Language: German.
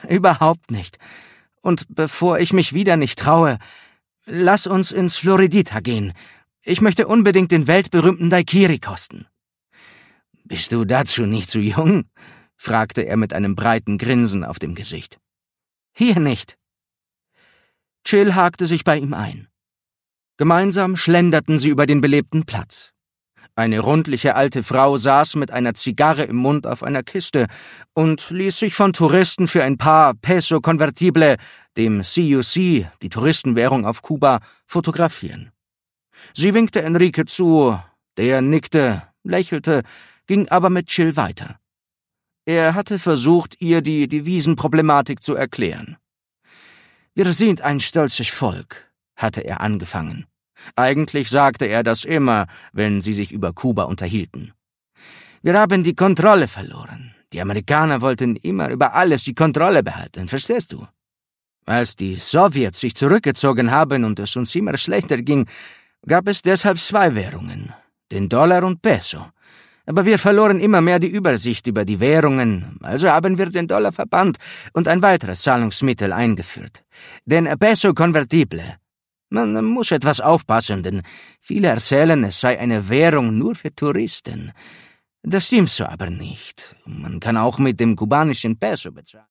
überhaupt nicht. Und bevor ich mich wieder nicht traue, lass uns ins Floridita gehen. Ich möchte unbedingt den weltberühmten Daiquiri kosten.« »Bist du dazu nicht zu jung?« fragte er mit einem breiten Grinsen auf dem Gesicht. »Hier nicht.« Chill hakte sich bei ihm ein. Gemeinsam schlenderten sie über den belebten Platz. Eine rundliche alte Frau saß mit einer Zigarre im Mund auf einer Kiste und ließ sich von Touristen für ein paar Peso Convertible, dem CUC, die Touristenwährung auf Kuba, fotografieren. Sie winkte Enrique zu, der nickte, lächelte, ging aber mit Chill weiter. Er hatte versucht, ihr die Devisenproblematik zu erklären. »Wir sind ein stolzes Volk«, hatte er angefangen. Eigentlich sagte er das immer, wenn sie sich über Kuba unterhielten. »Wir haben die Kontrolle verloren. Die Amerikaner wollten immer über alles die Kontrolle behalten, verstehst du? Als die Sowjets sich zurückgezogen haben und es uns immer schlechter ging, gab es deshalb 2 Währungen, den Dollar und Peso. Aber wir verloren immer mehr die Übersicht über die Währungen, also haben wir den Dollar verbannt und ein weiteres Zahlungsmittel eingeführt, den Peso Convertible. Man muss etwas aufpassen, denn viele erzählen, es sei eine Währung nur für Touristen. Das stimmt so aber nicht. Man kann auch mit dem kubanischen Peso bezahlen.«